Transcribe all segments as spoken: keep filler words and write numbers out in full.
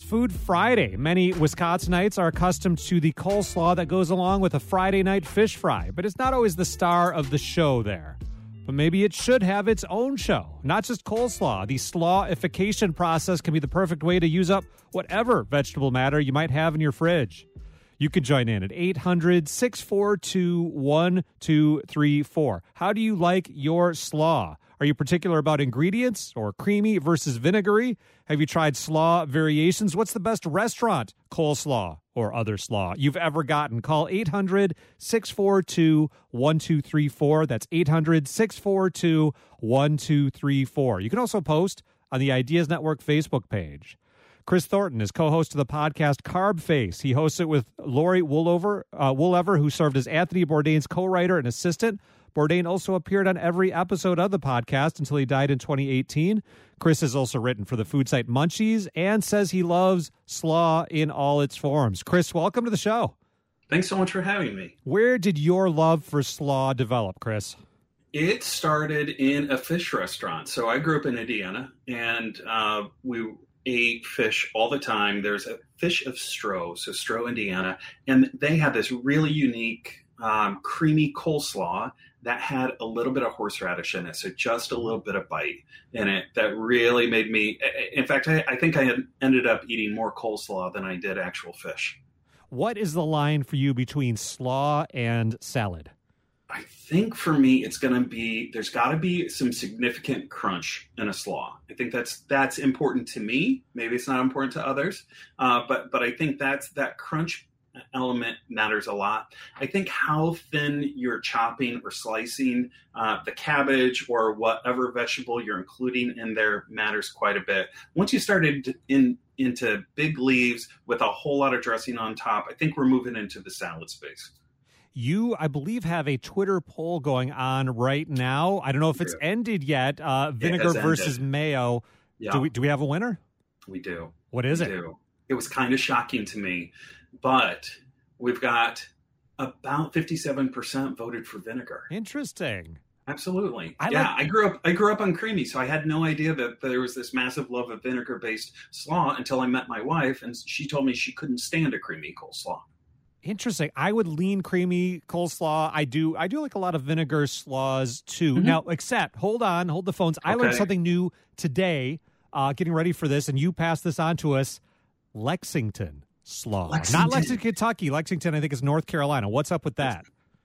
Food Friday. Many Wisconsinites are accustomed to the coleslaw that goes along with a Friday night fish fry, but it's not always the star of the show there. But maybe it should have its own show, not just coleslaw. The slawification process can be the perfect way to use up whatever vegetable matter you might have in your fridge. You can join in at eight hundred, six four two, one two three four. How do you like your slaw? Are you particular about ingredients or creamy versus vinegary? Have you tried slaw variations? What's the best restaurant coleslaw or other slaw you've ever gotten? Call eight hundred, six four two, one two three four. That's eight hundred, six four two, one two three four. You can also post on the Ideas Network Facebook page. Chris Thornton is co-host of the podcast Carb Face. He hosts it with Lori Woolever, uh, Woolever, who served as Anthony Bourdain's co-writer and assistant. Bourdain also appeared on every episode of the podcast until he died in twenty eighteen. Chris has also written for the food site Munchies and says he loves slaw in all its forms. Chris, welcome to the show. Thanks so much for having me. Where did your love for slaw develop, Chris? It started in a fish restaurant. So I grew up in Indiana, and uh, we ate fish all the time. There's a Fish of Stroh, so Stroh, Indiana, and they had this really unique um, creamy coleslaw that had a little bit of horseradish in it, so just a little bit of bite in it that really made me, in fact, I, I think I had ended up eating more coleslaw than I did actual fish. What is the line for you between slaw and salad? I think for me, it's going to be, there's got to be some significant crunch in a slaw. I think that's that's important to me. Maybe it's not important to others, uh, but but I think that's that crunch element matters a lot. I think how thin you're chopping or slicing uh, the cabbage or whatever vegetable you're including in there matters quite a bit. Once you started in into big leaves with a whole lot of dressing on top, I think we're moving into the salad space. You, I believe, have a Twitter poll going on right now. I don't know if it's yeah. ended yet. Uh, vinegar versus mayo. Yeah. Do we do we have a winner? We do. What is we it? Do. It was kind of shocking to me, but we've got about fifty-seven percent voted for vinegar. Interesting. Absolutely. I yeah, like- I grew up. I grew up on creamy, so I had no idea that there was this massive love of vinegar-based slaw until I met my wife, and she told me she couldn't stand a creamy coleslaw. Interesting. I would lean creamy coleslaw. I do. I do like a lot of vinegar slaws too. Mm-hmm. Now, except hold on, hold the phones. I okay. learned something new today. Uh, getting ready for this, and you passed this on to us. Lexington slaw, Lexington. Not Lexington, Kentucky. Lexington, I think, is North Carolina. What's up with that?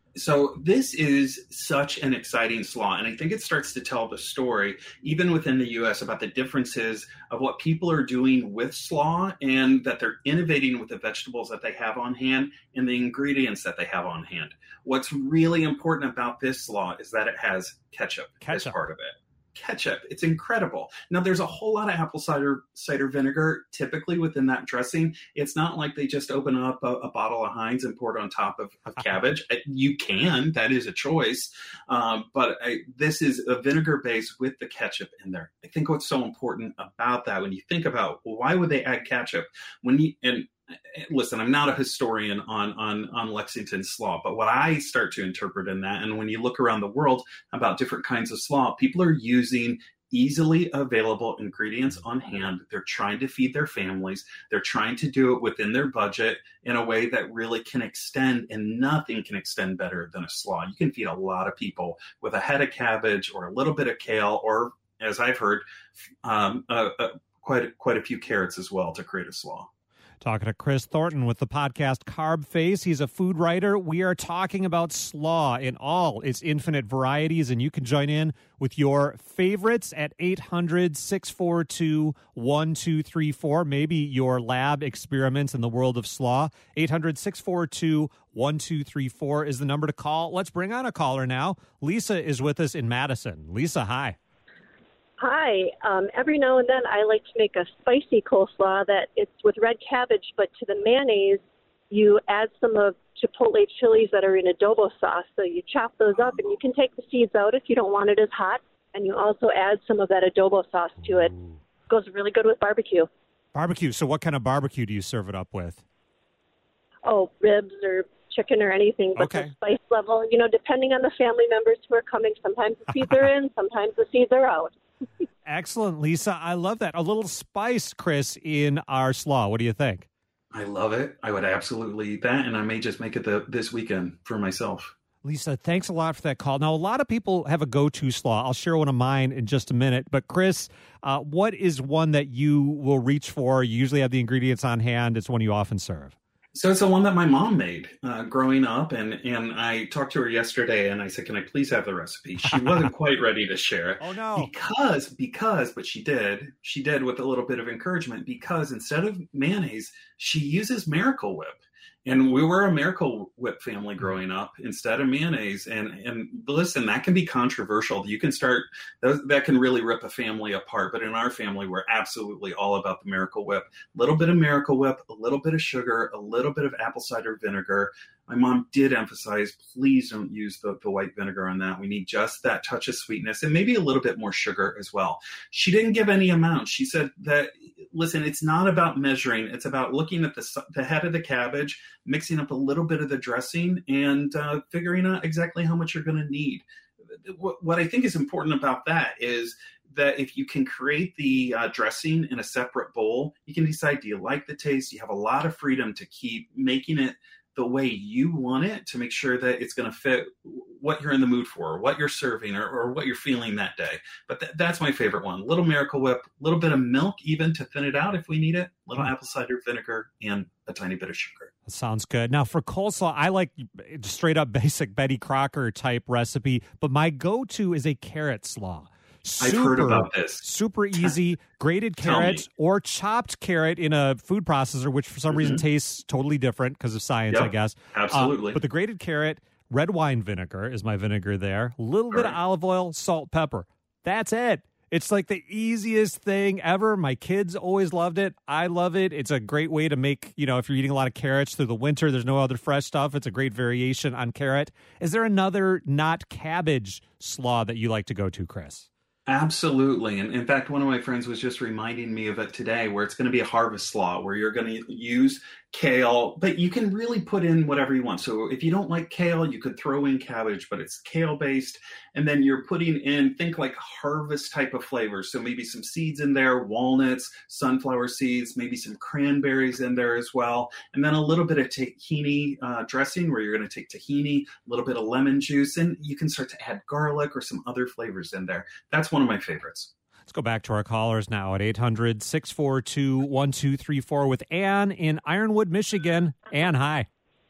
So this is such an exciting slaw, and I think it starts to tell the story, even within the U S, about the differences of what people are doing with slaw and that they're innovating with the vegetables that they have on hand and the ingredients that they have on hand. What's really important about this slaw is that it has ketchup, ketchup. as part of it. Ketchup. It's incredible. Now, there's a whole lot of apple cider cider vinegar typically within that dressing. It's not like they just open up a, a bottle of Heinz and pour it on top of, of cabbage. You can. That is a choice. Um, but I, this is a vinegar base with the ketchup in there. I think what's so important about that, when you think about, well, why would they add ketchup? When you, and listen, I'm not a historian on, on, on Lexington slaw, but what I start to interpret in that, and when you look around the world about different kinds of slaw, people are using easily available ingredients on hand. They're trying to feed their families. They're trying to do it within their budget in a way that really can extend, and nothing can extend better than a slaw. You can feed a lot of people with a head of cabbage or a little bit of kale, or, as I've heard, um, uh, uh, quite, quite a few carrots as well to create a slaw. Talking to Chris Thornton with the podcast Carb Face. He's a food writer. We are talking about slaw in all its infinite varieties, and you can join in with your favorites at eight hundred, six four two, one two three four. Maybe your lab experiments in the world of slaw. eight hundred, six four two, one two three four is the number to call. Let's bring on a caller now. Lisa is with us in Madison. Lisa, hi. Hi. Um, every now and then I like to make a spicy coleslaw that it's with red cabbage, but to the mayonnaise, you add some of chipotle chilies that are in adobo sauce. So you chop those up, and you can take the seeds out if you don't want it as hot. And you also add some of that adobo sauce to it. It goes really good with barbecue. Barbecue. So what kind of barbecue do you serve it up with? Oh, ribs or chicken or anything, but okay. The spice level, you know, depending on the family members who are coming, sometimes the seeds are in, sometimes the seeds are out. Excellent, Lisa. I love that. A little spice, Chris, in our slaw. What do you think? I love it. I would absolutely eat that, and I may just make it the, this weekend for myself. Lisa, thanks a lot for that call. Now, a lot of people have a go-to slaw. I'll share one of mine in just a minute. But, Chris, uh, what is one that you will reach for? You usually have the ingredients on hand. It's one you often serve. So it's the one that my mom made uh, growing up, and, and I talked to her yesterday, and I said, can I please have the recipe? She wasn't quite ready to share it. Oh, no. Because, because, but she did, she did with a little bit of encouragement, because instead of mayonnaise, she uses Miracle Whip. And we were a Miracle Whip family growing up instead of mayonnaise. And and listen, that can be controversial. You can start, that, that can really rip a family apart. But in our family, we're absolutely all about the Miracle Whip. A little bit of Miracle Whip, a little bit of sugar, a little bit of apple cider vinegar. My mom did emphasize, please don't use the, the white vinegar on that. We need just that touch of sweetness and maybe a little bit more sugar as well. She didn't give any amount. She said that, listen, it's not about measuring. It's about looking at the, the head of the cabbage, mixing up a little bit of the dressing, and uh, figuring out exactly how much you're going to need. What, what I think is important about that is that if you can create the uh, dressing in a separate bowl, you can decide, do you like the taste? You have a lot of freedom to keep making it the way you want it, to make sure that it's going to fit what you're in the mood for, what you're serving, or, or what you're feeling that day. But th- that's my favorite one. Little Miracle Whip, a little bit of milk even to thin it out if we need it, little apple cider vinegar, and a tiny bit of sugar. That sounds good. Now, for coleslaw, I like straight up basic Betty Crocker type recipe, but my go-to is a carrot slaw. Super, I've heard about this. Super easy, grated carrots or chopped carrot in a food processor, which for some mm-hmm. reason tastes totally different because of science, yep, I guess. Absolutely. Uh, but the grated carrot, red wine vinegar is my vinegar there, a little bit right. of olive oil, salt, pepper. That's it. It's like the easiest thing ever. My kids always loved it. I love it. It's a great way to make, you know, if you're eating a lot of carrots through the winter, there's no other fresh stuff. It's a great variation on carrot. Is there another not cabbage slaw that you like to go to, Chris? Absolutely. And in fact, one of my friends was just reminding me of it today, where it's going to be a harvest slaw where you're going to use kale, but you can really put in whatever you want. So if you don't like kale, you could throw in cabbage, but it's kale based. And then you're putting in, think like harvest type of flavors. So maybe some seeds in there, walnuts, sunflower seeds, maybe some cranberries in there as well. And then a little bit of tahini uh, dressing, where you're going to take tahini, a little bit of lemon juice, and you can start to add garlic or some other flavors in there. That's one of my favorites. Let's go back to our callers now at eight hundred, six four two, one two three four with Ann in Ironwood, Michigan. Ann, hi.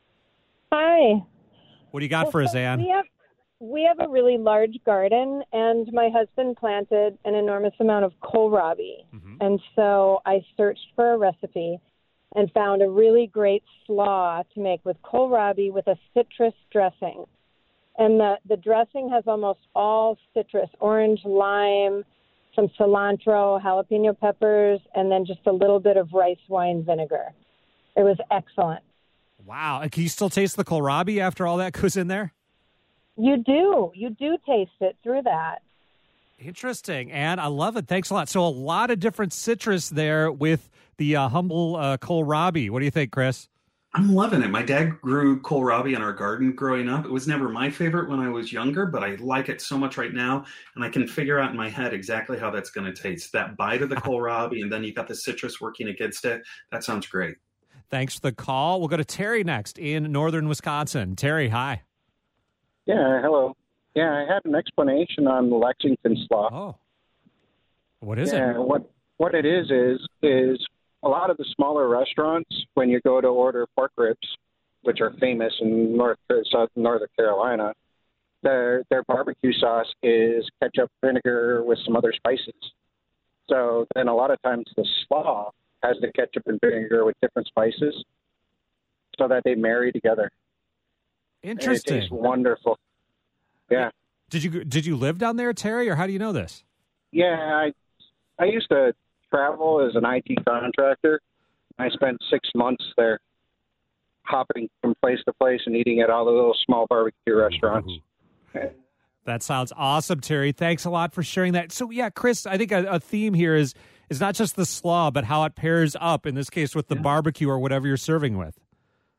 Hi. What do you got well, for us, Ann? We have, we have a really large garden, and my husband planted an enormous amount of kohlrabi. Mm-hmm. And so I searched for a recipe and found a really great slaw to make with kohlrabi with a citrus dressing. And the, the dressing has almost all citrus, orange, lime, some cilantro, jalapeno peppers, and then just a little bit of rice wine vinegar. It was excellent. Wow. And can you still taste the kohlrabi after all that goes in there? You do. You do taste it through that. Interesting. And I love it. Thanks a lot. So a lot of different citrus there with the uh, humble uh, kohlrabi. What do you think, Chris? I'm loving it. My dad grew kohlrabi in our garden growing up. It was never my favorite when I was younger, but I like it so much right now, and I can figure out in my head exactly how that's going to taste. That bite of the kohlrabi, and then you got the citrus working against it. That sounds great. Thanks for the call. We'll go to Terry next in northern Wisconsin. Terry, hi. Yeah, hello. Yeah, I had an explanation on the Lexington slaw. Oh. What is yeah, it? What, what it is is is... a lot of the smaller restaurants, when you go to order pork ribs, which are famous in North South Northern Carolina, their their barbecue sauce is ketchup, vinegar with some other spices. So then a lot of times the slaw has the ketchup and vinegar with different spices, so that they marry together. Interesting. And it tastes wonderful. Yeah. Did you did you live down there, Terry, or how do you know this? Yeah, I I used to travel as an I T contractor. I spent six months there hopping from place to place and eating at all the little small barbecue restaurants. Ooh. That sounds awesome, Terry. Thanks a lot for sharing that. So, yeah, Chris, I think a, a theme here is is not just the slaw, but how it pairs up, in this case, with the yeah. barbecue or whatever you're serving with.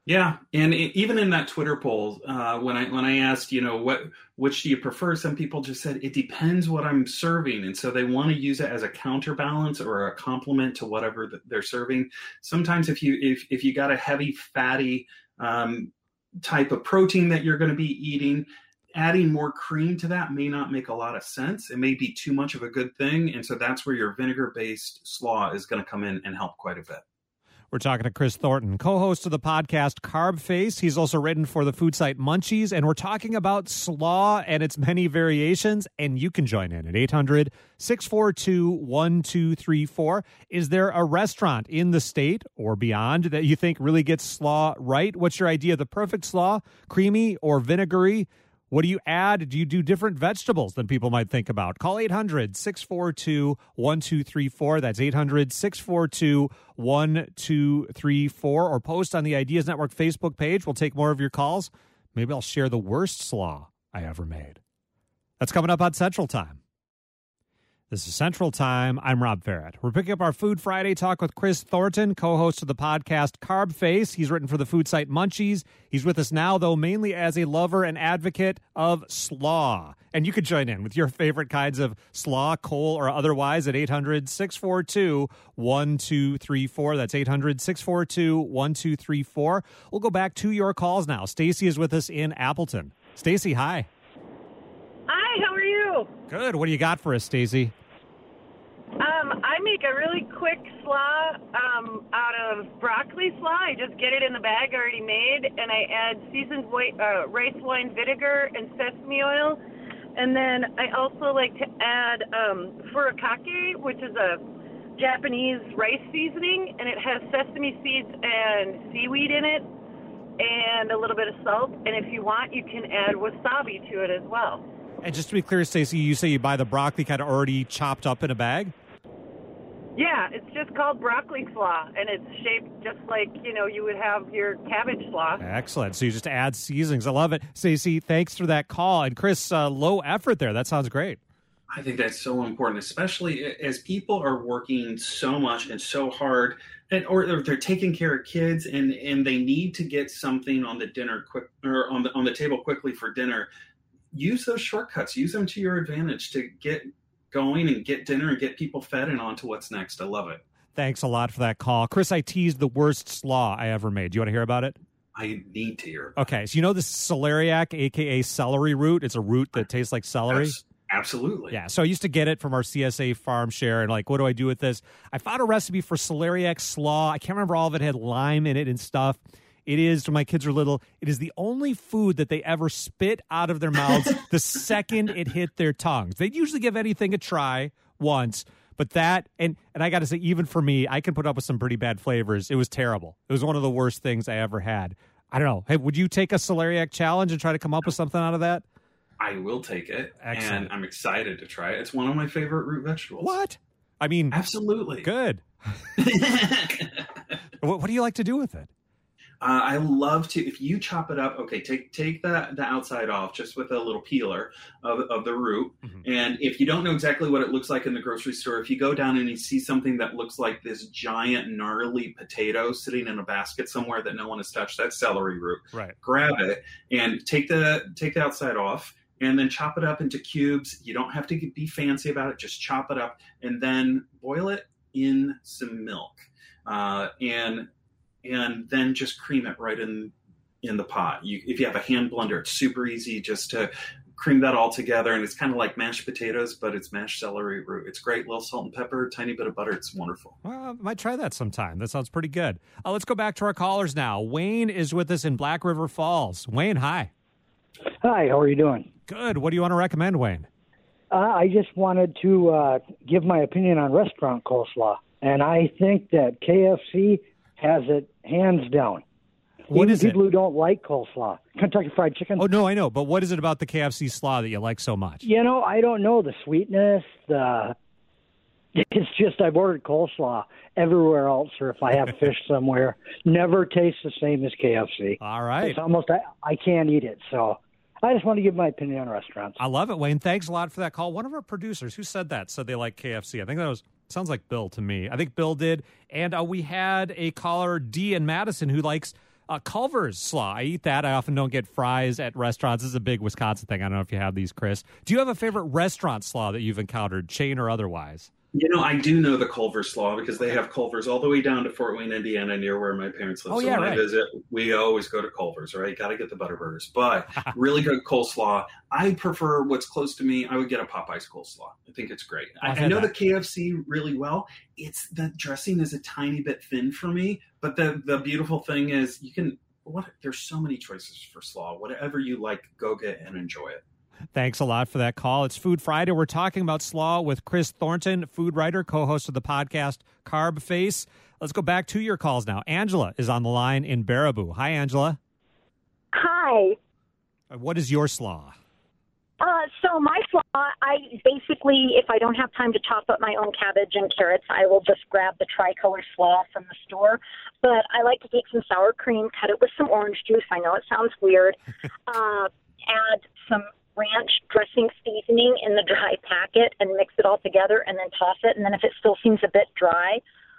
Yeah, and it, even in that Twitter poll, uh, when I when I asked, you know, what which do you prefer, some people just said it depends what I'm serving, and so they want to use it as a counterbalance or a complement to whatever that they're serving. Sometimes, if you if if you got a heavy fatty um, type of protein that you're going to be eating, adding more cream to that may not make a lot of sense. It may be too much of a good thing, and so that's where your vinegar-based slaw is going to come in and help quite a bit. We're talking to Chris Thornton, co-host of the podcast Carb Face. He's also written for the food site Munchies, and we're talking about slaw and its many variations, and you can join in at eight hundred, six four two, one two three four. Is there a restaurant in the state or beyond that you think really gets slaw right? What's your idea of the perfect slaw, creamy or vinegary? What do you add? Do you do different vegetables than people might think about? Call eight hundred, six four two, one two three four. That's eight hundred, six four two, one two three four. Or post on the Ideas Network Facebook page. We'll take more of your calls. Maybe I'll share the worst slaw I ever made. That's coming up on Central Time. This is Central Time. I'm Rob Farrett. We're picking up our Food Friday talk with Chris Thornton, co-host of the podcast Carb Face. He's written for the food site Munchies. He's with us now, though, mainly as a lover and advocate of slaw. And you could join in with your favorite kinds of slaw, coal, or otherwise at eight hundred, six four two, one two three four. That's eight hundred, six four two, one two three four. We'll go back to your calls now. Stacy is with us in Appleton. Stacy, hi. Hi, how are you? Good. What do you got for us, Stacy? Um, I make a really quick slaw um, out of broccoli slaw. I just get it in the bag already made, and I add seasoned white, uh, rice wine vinegar and sesame oil. And then I also like to add um, furikake, which is a Japanese rice seasoning, and it has sesame seeds and seaweed in it and a little bit of salt. And if you want, you can add wasabi to it as well. And just to be clear, Stacey, you say you buy the broccoli kind of already chopped up in a bag? Yeah, it's just called broccoli slaw, and it's shaped just like, you know, you would have your cabbage slaw. Excellent. So you just add seasonings. I love it. Stacey, thanks for that call. And Chris, uh, low effort there. That sounds great. I think that's so important, especially as people are working so much and so hard, and or they're taking care of kids, and, and they need to get something on the dinner quick or on the on the table quickly for dinner. Use those shortcuts. Use them to your advantage to get going and get dinner and get people fed and on to what's next. I love it. Thanks a lot for that call. Chris, I teased the worst slaw I ever made. Do you want to hear about it? I need to hear about Okay, so you know this celeriac, a k a celery root? It's a root that tastes like celery. That's, absolutely. Yeah, so I used to get it from our C S A farm share, and like, what do I do with this? I found a recipe for celeriac slaw. I can't remember all of it. It had lime in it and stuff. It is, when my kids are little, it is the only food that they ever spit out of their mouths the second it hit their tongues. They'd usually give anything a try once, but that, and, and I got to say, even for me, I can put up with some pretty bad flavors. It was terrible. It was one of the worst things I ever had. I don't know. Hey, would you take a celeriac challenge and try to come up with something out of that? I will take it. Excellent. And I'm excited to try it. It's one of my favorite root vegetables. What? I mean, absolutely. Good. what, what do you like to do with it? Uh, I love to, if you chop it up, okay, take take the, the outside off just with a little peeler of, of the root. Mm-hmm. And if you don't know exactly what it looks like in the grocery store, if you go down and you see something that looks like this giant gnarly potato sitting in a basket somewhere that no one has touched, that's celery root. Right. Grab it and take the take the outside off and then chop it up into cubes. You don't have to be fancy about it. Just chop it up and then boil it in some milk. Uh, and and then just cream it right in in the pot. You, if you have a hand blender, it's super easy just to cream that all together, and it's kind of like mashed potatoes, but it's mashed celery root. It's great. Little salt and pepper, tiny bit of butter. It's wonderful. Well, I might try that sometime. That sounds pretty good. Uh, let's go back to our callers now. Wayne is with us in Black River Falls. Wayne, hi. Hi, how are you doing? Good. What do you want to recommend, Wayne? Uh, I just wanted to uh, give my opinion on restaurant coleslaw, and I think that K F C has it hands down. What Even is people it? who don't like coleslaw. Kentucky Fried Chicken. Oh, no, I know. But what is it about the K F C slaw that you like so much? You know, I don't know. The sweetness, the... It's just I've ordered coleslaw everywhere else, or if I have fish somewhere. Never tastes the same as K F C. All right. It's almost, I, I can't eat it. So I just want to give my opinion on restaurants. I love it, Wayne. Thanks a lot for that call. One of our producers, who said that, said they like K F C. I think that was... Sounds like Bill to me. I think Bill did. And uh, we had a caller, D in Madison, who likes Uh, Culver's slaw. I eat that. I often don't get fries at restaurants. This is a big Wisconsin thing. I don't know if you have these, Chris. Do you have a favorite restaurant slaw that you've encountered, chain or otherwise? You know, I do know the Culver slaw because they have Culver's all the way down to Fort Wayne, Indiana, near where my parents live. Oh, so yeah, when right. I visit, we always go to Culver's, right? Got to get the Butterburgers. But really good coleslaw. I prefer what's close to me. I would get a Popeye's coleslaw. I think it's great. I, I know that. the K F C really well. It's the dressing is a tiny bit thin for me. But the, the beautiful thing is you can – what? There's so many choices for slaw. Whatever you like, go get and enjoy it. Thanks a lot for that call. It's Food Friday. We're talking about slaw with Chris Thornton, food writer, co-host of the podcast Carb Face. Let's go back to your calls now. Angela is on the line in Baraboo. Hi, Angela. Hi. What is your slaw? Uh, so my slaw, I basically, if I don't have time to chop up my own cabbage and carrots, I will just grab the tricolor slaw from the store. But I like to take some sour cream, cut it with some orange juice. I know it sounds weird. uh, add some ranch dressing seasoning in the dry packet and mix it all together and then toss it. And then if it still seems a bit dry,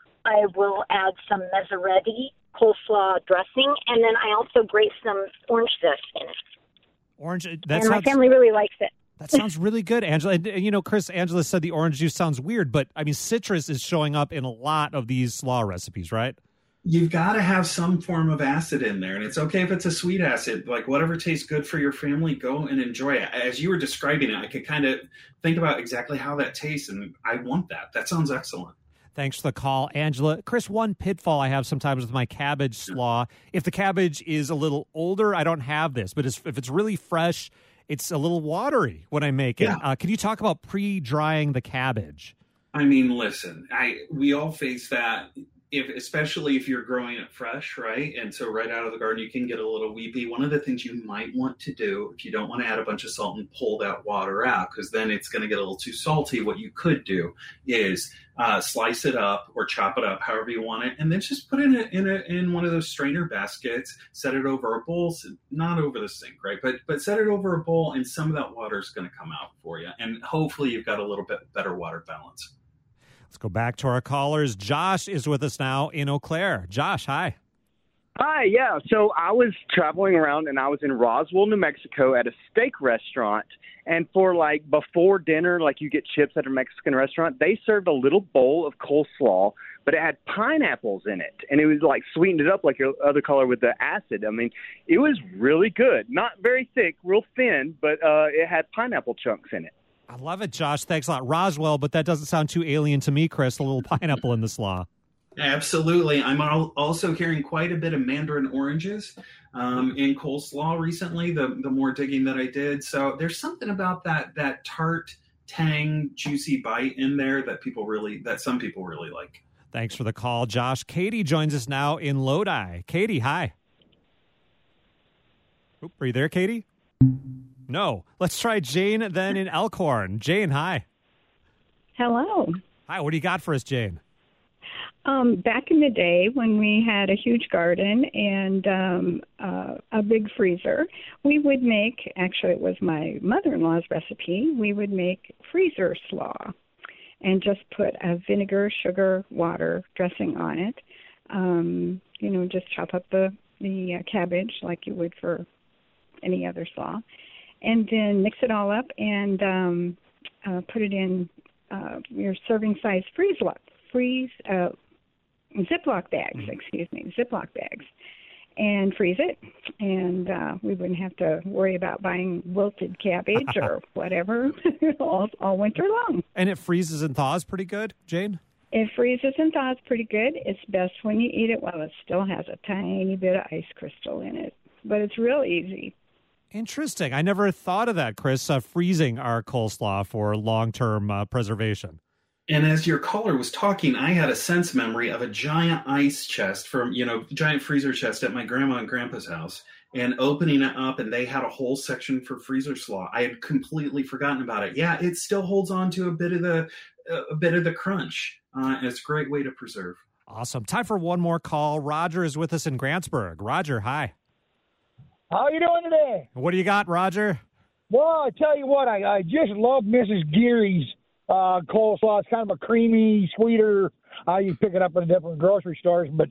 I will add some Maseretti coleslaw dressing. And then I also grate some orange zest in it. Orange, that and sounds, my family really likes it. That sounds really good, Angela. And, and, you know, Chris, Angela said the orange juice sounds weird, but, I mean, citrus is showing up in a lot of these slaw recipes, right? You've got to have some form of acid in there. And it's okay if it's a sweet acid. Like, whatever tastes good for your family, go and enjoy it. As you were describing it, I could kind of think about exactly how that tastes, and I want that. That sounds excellent. Thanks for the call, Angela. Chris, one pitfall I have sometimes with my cabbage slaw, if the cabbage is a little older, I don't have this. But if it's really fresh, it's a little watery when I make it. Yeah. Uh, can you talk about pre-drying the cabbage? I mean, listen, I we all face that. If, especially if you're growing it fresh, right? And so right out of the garden, you can get a little weepy. One of the things you might want to do, if you don't want to add a bunch of salt and pull that water out, because then it's going to get a little too salty, what you could do is uh, slice it up or chop it up however you want it, and then just put it in, a, in, a, in one of those strainer baskets, set it over a bowl, not over the sink, right? But, but set it over a bowl, and some of that water is going to come out for you. And hopefully you've got a little bit better water balance. Let's go back to our callers. Josh is with us now in Eau Claire. Josh, hi. Hi, yeah. So I was traveling around, and I was in Roswell, New Mexico at a steak restaurant. And for, like, before dinner, like you get chips at a Mexican restaurant, they served a little bowl of coleslaw, but it had pineapples in it. And it was, like, sweetened it up like your other color with the acid. I mean, it was really good. Not very thick, real thin, but uh, it had pineapple chunks in it. I love it, Josh. Thanks a lot. Roswell, but that doesn't sound too alien to me, Chris, a little pineapple in the slaw. Absolutely. I'm also hearing quite a bit of mandarin oranges um, in coleslaw recently, the, the more digging that I did. So there's something about that that tart, tang, juicy bite in there that people really, that some people really like. Thanks for the call, Josh. Katie joins us now in Lodi. Katie, hi. Oop, are you there, Katie? No. Let's try Jane then in Elkhorn. Jane, hi. Hello. Hi, what do you got for us, Jane? Um, back in the day when we had a huge garden and um, uh, a big freezer, we would make, actually it was my mother-in-law's recipe, we would make freezer slaw and just put a vinegar, sugar, water dressing on it. Um, you know, just chop up the, the uh, cabbage like you would for any other slaw. And then mix it all up and um, uh, put it in uh, your serving size freeze lock, freeze uh, Ziploc bags, excuse me, Ziploc bags, and freeze it. And uh, we wouldn't have to worry about buying wilted cabbage or whatever all, all winter long. And it freezes and thaws pretty good, Jane? It freezes and thaws pretty good. It's best when you eat it while it still has a tiny bit of ice crystal in it. But it's real easy. Interesting. I never thought of that, Chris, uh, freezing our coleslaw for long-term uh, preservation. And as your caller was talking, I had a sense memory of a giant ice chest from, you know, giant freezer chest at my grandma and grandpa's house, and opening it up, and they had a whole section for freezer slaw. I had completely forgotten about it. Yeah, it still holds on to a bit of the a bit of the crunch, uh, and it's a great way to preserve. Awesome. Time for one more call. Roger is with us in Grantsburg. Roger, hi. How you doing today? What do you got, Roger? Well, I tell you what, I, I just love Missus Geary's uh, coleslaw. It's kind of a creamy, sweeter. Uh, you pick it up in different grocery stores, but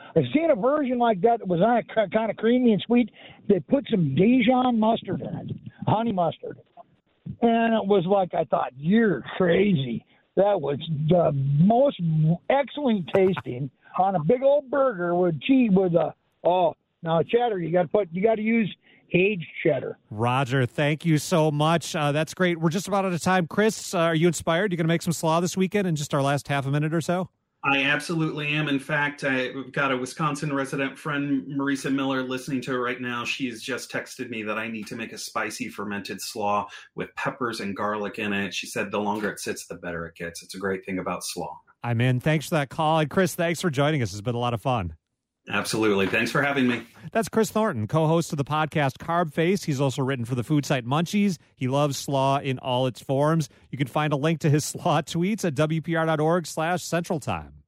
I've seen a version like that that was kind of creamy and sweet. They put some Dijon mustard in it, honey mustard. And it was like, I thought, you're crazy. That was the most excellent tasting on a big old burger with cheese with a, oh, now cheddar, you got to put, you got to use aged cheddar. Roger, thank you so much. Uh, that's great. We're just about out of time. Chris, uh, are you inspired? You going to make some slaw this weekend in just our last half a minute or so? I absolutely am. In fact, I've got a Wisconsin resident friend, Marisa Miller, listening to it right now. She's just texted me that I need to make a spicy fermented slaw with peppers and garlic in it. She said the longer it sits, the better it gets. It's a great thing about slaw. I'm in. Thanks for that call. And Chris, thanks for joining us. It's been a lot of fun. Absolutely. Thanks for having me. That's Chris Thornton, co-host of the podcast Carb Face. He's also written for the food site Munchies. He loves slaw in all its forms. You can find a link to his slaw tweets at W P R dot org slash Central Time.